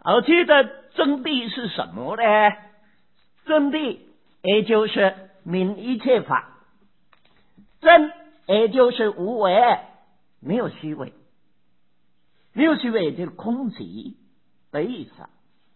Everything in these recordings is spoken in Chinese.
而这的真谛是什么呢？真谛也就是明一切法，真也就是无为，没有虚伪，没有虚伪就是空寂的意思。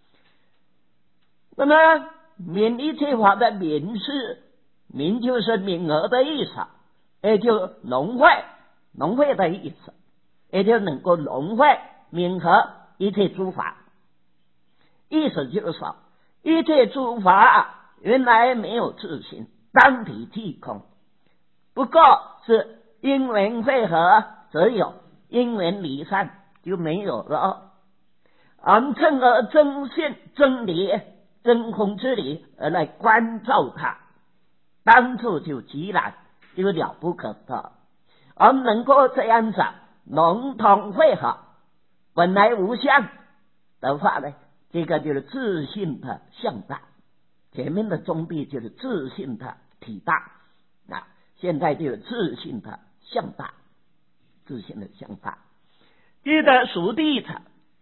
那么明一切法的明是明就是明和的意思，也就融会的意思，也就能够融会明和一切诸法。意思就是说，一切诸法原来没有自性，当体即空，不过是因缘汇合则有，因缘离散就没有了。而正而真性真理真空之理而来关照它，当初就极然，就了不可得。而能够这样子融通汇合，本来无相的话呢，这个就是自性的相大。前面的中谛就是自性的体大，现在就是自性的相大，自性的相大。这个熟谛它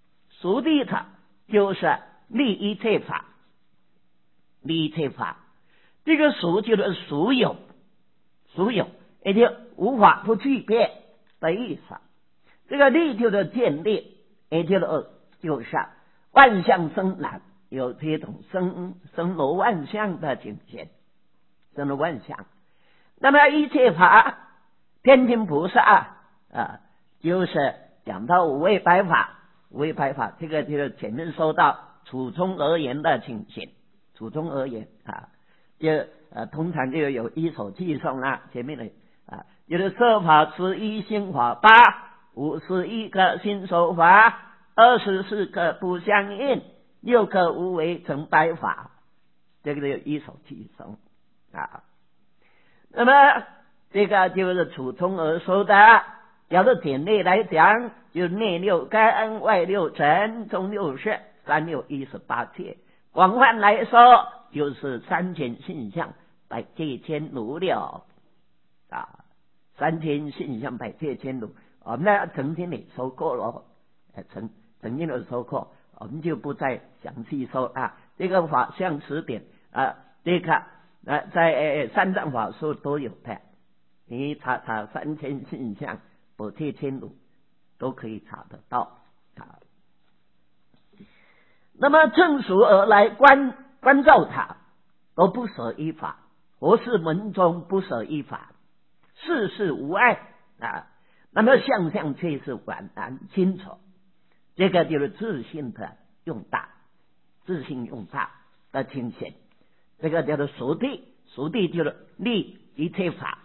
就是立一切法，立一切法。这个熟就是熟有，也就无法不具备的意思。这个立就是建立，也就是万象生然，有这种生罗万象的境界，生罗万象。那么一切法，天庭菩萨就是讲到五位百法，这个就是前面说到处中而言的情形，处中而言就通常就有一首偈颂啦，前面的就是色法十一，心法八，51个心所法，24个不相应，6个无为成百法，这个有一首偈颂那么这个就是处中而说的。要是简略来讲，就内六根，外六尘，中六识，三六18切。广泛来说，就是三千性相，百界千如了三千性相，百界千如。我们曾经也说过了，曾经有说过，我们就不再详细说这个法相词典这个在三藏法书都有的，你查三千性相，百界千如都可以查得到那么正熟而来关照它，都不舍一法，佛是门中不舍一法，事事无碍那么相却是宛然清楚，这个就是自性的用大，自性用大的情形。这个叫做熟谛就是立一切法，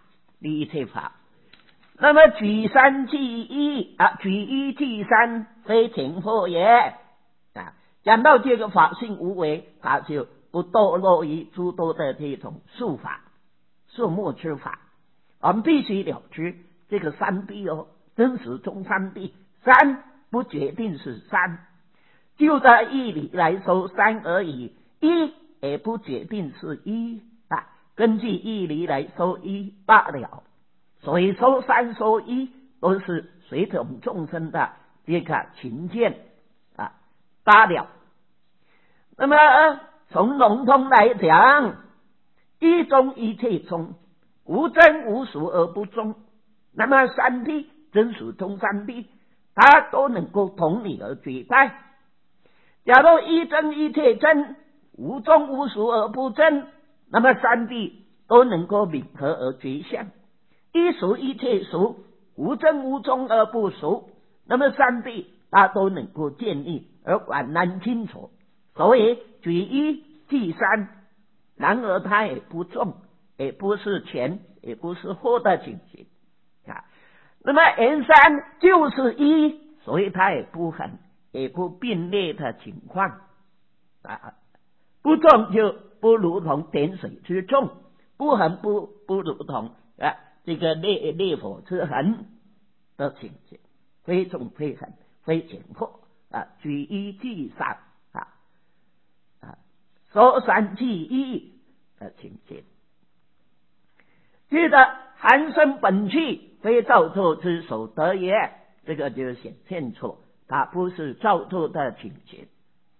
那么举三即一举一即三，非情惑也讲到这个法性无为，它就不堕落于诸多的这种术目之法。我们必须了知这个三谛真实中三谛，三不决定是三，就在义理来说三而已，一也不决定是一根据义理来说一罢了。所以说三说一都是随同众生的这个情见罢了。那么从笼统来讲，一中一切中，无真无属而不中。那么三谛真属中三谛，它都能够同理而绝代。假如一真一切真，无中无属而不真，那么三谛都能够冥合而绝相。一属一切属，无真无中而不属，那么三谛它都能够建立而宛然清楚。所以举一即三，然而它也不重，也不是前，也不是后的情形那么言三就是一，所以它也不横，也不并列的情况不重就不如同点水之重，不横不如同这个烈火之痕的情形，非重非横非前后举一即三说三即一的情形。记得寒生本具，非造作之所得也，这个就显现出它不是造作的情形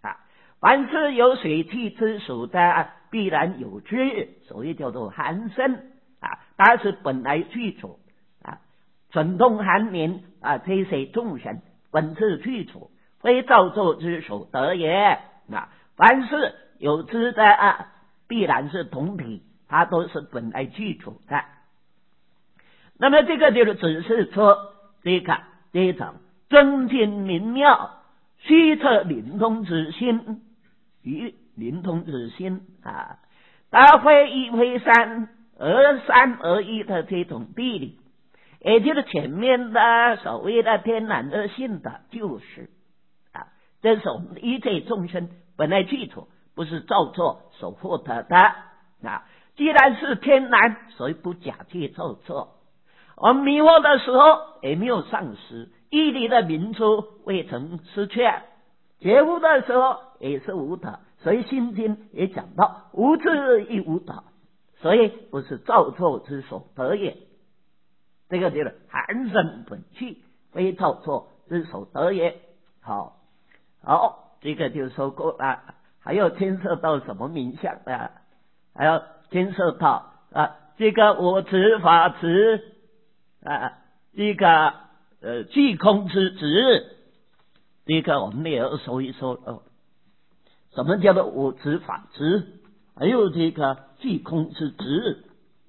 凡是有水气之属的，必然有之，所以叫做寒生它是本来具足存动寒眠这些众生本是具足，非造作之所得也凡是有之的必然是同体，它都是本来具足的。那么这个就是只是说这种真见明妙，虚测灵通之心与灵通之心它非一非三而一的这种地理，也就是前面的所谓的天然而性的就是这种一切众生本来具足，不是造作所获得的既然是天然，所以不假借造作。我们迷惑的时候也没有丧失，义理的明出未曾失去，觉悟的时候也是无得，所以心经也讲到无智亦无得，所以不是造作之所得也。这个就是寒生本具，非造作之所得也。好，这个就说过了。还要牵涉到什么名相还要牵涉到这个我执法执这个虚空之执，这个我们也要说一说什么叫做我执法执，还有这个虚空之执。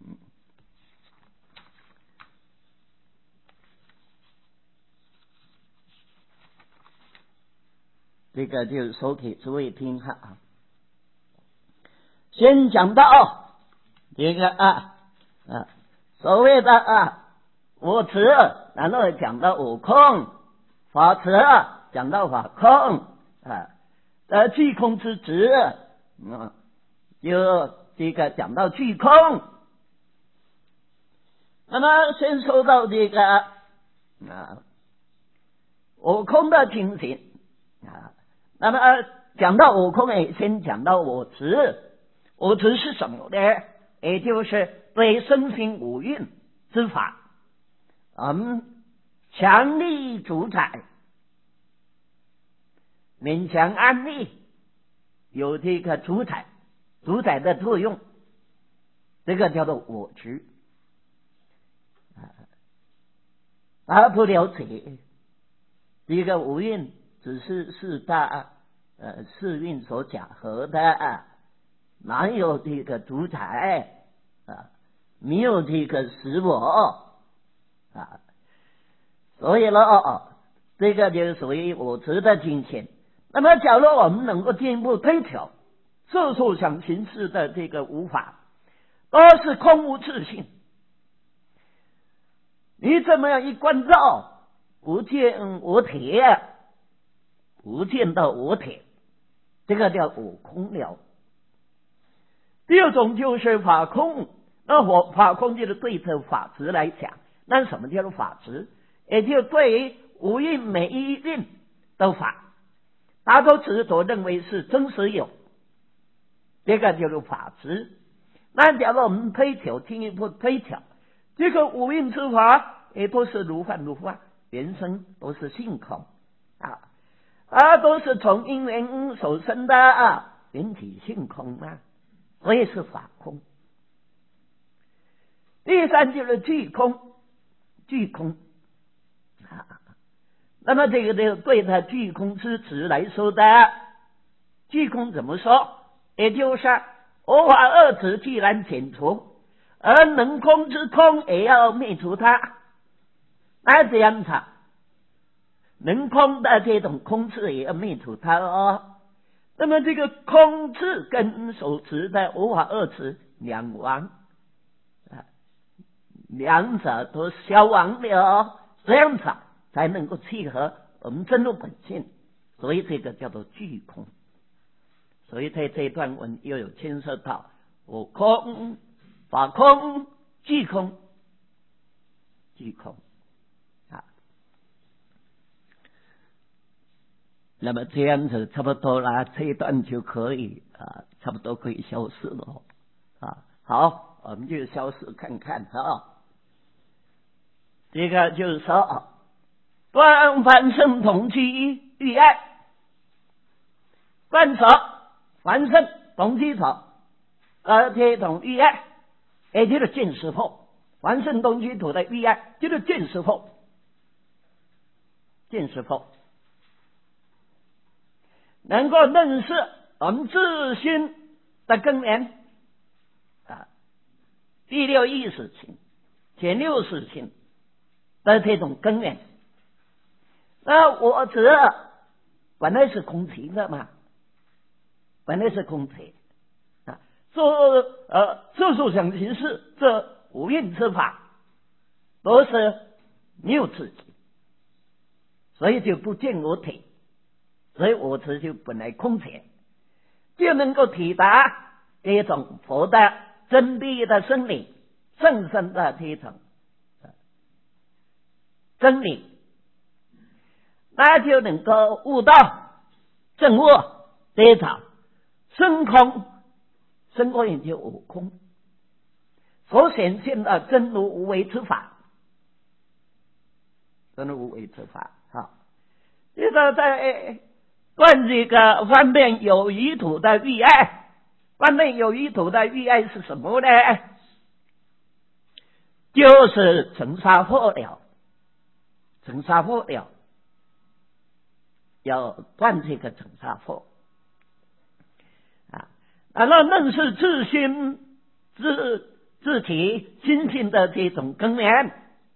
这个就说给诸位听先讲到这个所谓的我执，然后讲到我空，法执讲到法空虚空之执就这个讲到虚空。那么先说到这个我空的情形那么讲到我空先讲到我执。我执是什么呢？也就是对身心五蕴之法强力主宰，勉强安利，有这个主宰的作用，这个叫做我执而不了解这个五蕴只是四大四蕴所假合的哪有这个主宰没有这个实我所以这个就是属于我执的境界。那么假如我们能够进一步推敲色受想行识的这个无法都是空无自性，你这么样一关照，不见我体，不见到我体，这个叫我空了。第二种就是法空，那法空就是对这法执来讲，那什么叫做法执？也就对于五蕴每一蕴的法，大家都执着认为是真实有，这个叫做法执。那假如我们进一步推敲，这个五蕴之法也都是如幻如化，原生都是性空都是从因缘所生的缘起性空所以是法空。第三就是具空那么这个就对他具空之执来说的，具空怎么说？也就是我法二执既然减除，而能空之空也要灭除它，那这样子能空的这种空智也要灭除它那么这个空智跟所持的无法二执两亡两者都消亡了这样子才能够契合我们真如本性，所以这个叫做具空。所以在这一段文又有牵涉到我空、法空、具空那么这样子差不多了，这一段就可以差不多可以消失了好，我们就消失看看这个就是说断凡圣同居欲爱， 断所凡圣同居土而铁同遇爱，也就是见识佛。凡圣同居土的遇爱就是见识佛，见识佛能够认识我们自心的根源第六意识性、前六识性的这种根源。那我执本来是空体的嘛，本来是空体色受想行识这五蕴之法都是没有自己，所以就不见我体，所以我执就本来空体，就能够体达这种佛的真谛的真理，甚深的这种真理，那就能够悟到正悟这种生空，生空也就悟空所显现的真如无为之法，真如无为之法。好，这个在断这个方面有余土的欲爱，方面有余土的欲爱是什么呢？就是尘沙破了，尘沙破了，要断这个尘沙破然后认识自心自体心性的这种根源。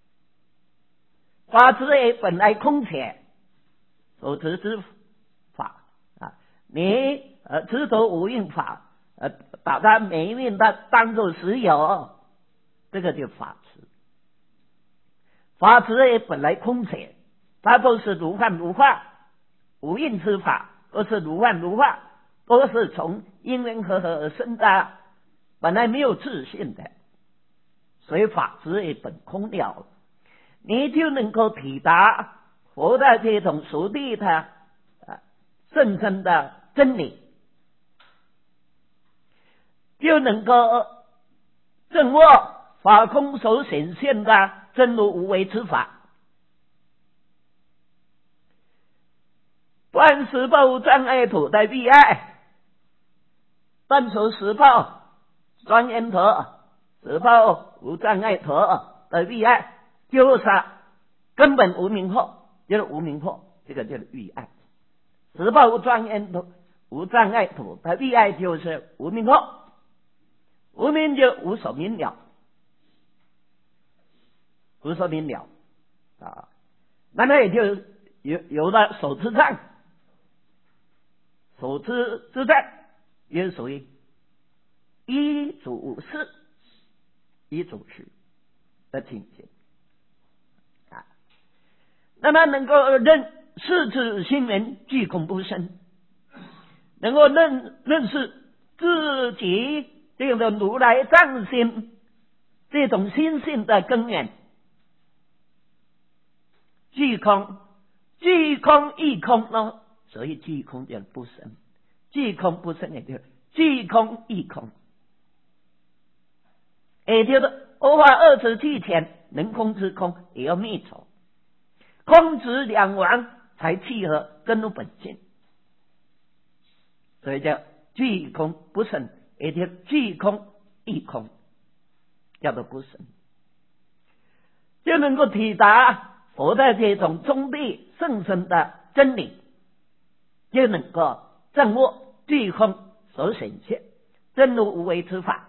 法执也本来空且，所执之法你执着无印法把它每一面的当作实有，这个就法执。法执也本来空且，它都是如幻如化，无印之法都是如幻如化，都是从因缘和合而生的，本来没有自性的，所以法执也本空了，你就能够体达佛的这种属地的甚深的真理，就能够证悟法空所显现的真如无为之法。断十报无障碍土的欲爱，断除十报庄严土、十报无障碍土的欲爱，就是根本无明惑，就是无明惑，这个就是欲爱。十报无庄严土、无障碍土的欲爱就是无明惑，无明就无所明了，无所明了那么也就有了手持障，手持之障也属于一主事，一主事的境界那么能够认识自心源具空不生，能够认识自己这个如来藏心这种心性的根源，具空，具空亦空呢，所以具空就不生，具空不生也就是具空亦空，也就是欧化二执俱全，能空之空也要灭除，空执两亡才契合真如本性，所以叫具空不生，也就具空亦空，叫做不生，就能够体达佛的这种中谛甚深的真理，就能够证悟具空所显现真如无为之法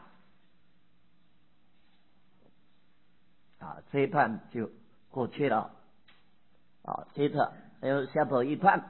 这一段就过去了接着还有下头一段，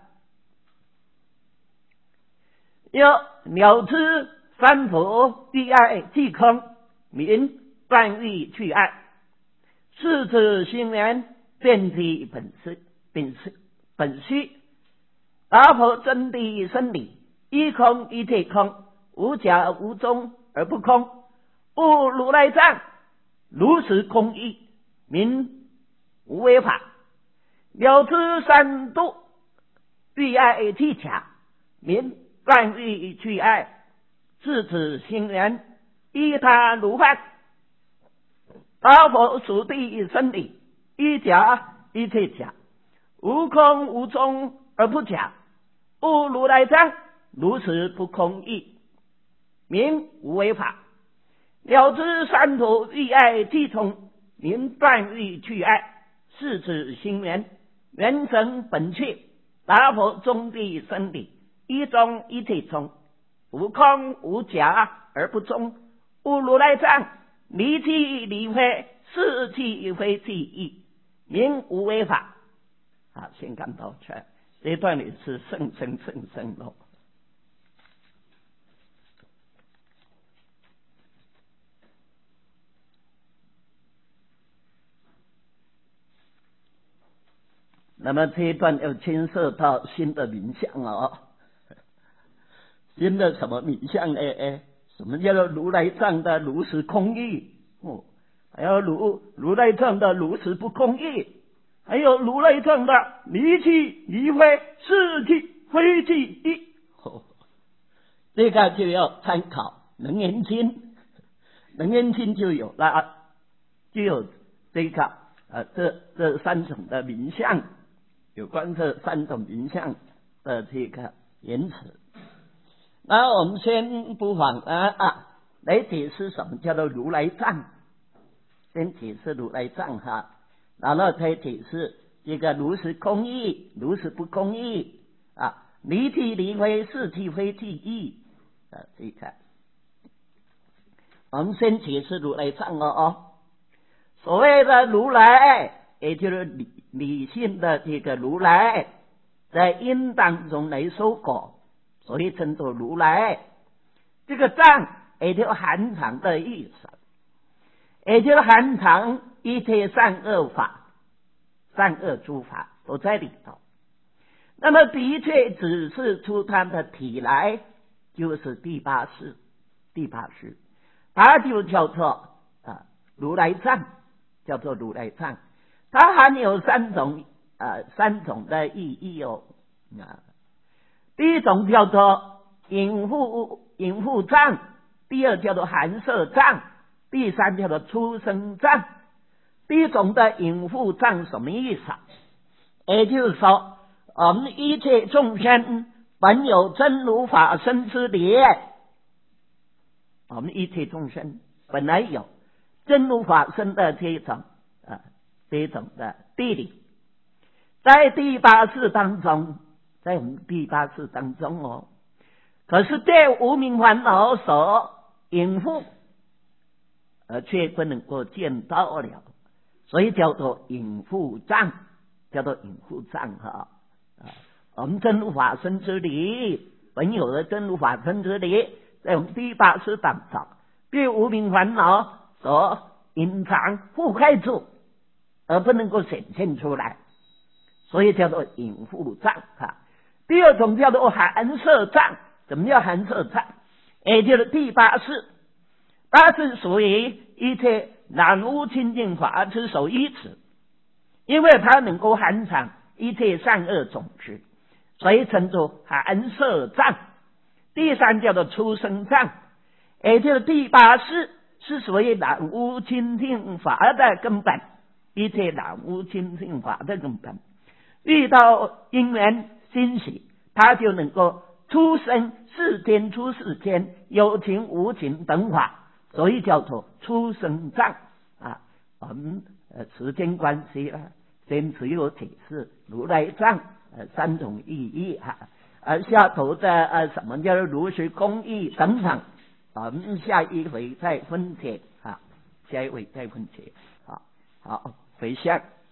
要了知三佛第爱即空，名断欲去爱，是指心源遍体本虚，达佛真谛生理，一空一切空，无假无中而不空，悟如来藏，如实空义，名无为法。了知三度欲爱技巧，名断欲去爱，是指心源依他如幻，达佛属地生理，一假一切假，无空无中而不假，悟如来藏， 如实不空义，名无为法。了知三途欲爱即从，名断欲去爱，是指心源，缘生本去，达佛中地生理，一中一体中，无空无假而不中，无如来藏，离气离非，是气非气义，名无为法。好，先看到这一段里是甚咯。那么这一段又牵涉到新的名相哦，新的什么名相呢？什么叫做如来藏的如实空义？还有如来藏的如实不空义，还有如来藏的离气离非，是气非气义。这个就要参考楞严经，楞严经就有了，就有这个这三种的名相，有关这三种名相的这个言辞。那我们先不妨来解释什么叫做如来藏，先解释如来藏哈，然后再解释这个如实空义、如实不空义离气离非，是气非气义这个我们先解释如来藏所谓的如来，也就是理性的这个如来，在因当中来收果，所以称作如来。这个藏也就含藏的意思，也就是含藏一切善恶法、善恶诸法都在里头。那么的确指示出它的体来，就是第八识，它就叫做如来藏，叫做如来藏。它含有三种的意义第一种叫做隐覆藏，第二叫做含摄藏，第三叫做出生藏。第一种的隐覆藏什么意思也就是说，我们一切众生本有真如法身之理，我们一切众生本来有真如法身的这种的地理，在第八识当中，在我们第八识当中可是对无明烦恼所隐覆，而却不能够见到了，所以叫做隐覆障，我们真如法身之理，本有的真如法身之理，在我们第八识当中，对无明烦恼所隐藏覆盖住，而不能够显现出来，所以叫做隐覆障第二种叫做含摄障。什么叫含摄障？也就是第八识，它是属于一切染污清净法之首依止，因为它能够含藏一切善恶种子，所以称作含摄障。第三叫做出生障，也就是第八识是属于染污清净法的根本，一切染污清净法的根本。遇到因缘欣喜，它就能够出生世间、出世间有情无情等法，所以叫做出生障我们时间关系先只有解释如来藏三种意义下头的什么叫做如实空义等等，我们下一回再分解好，回向。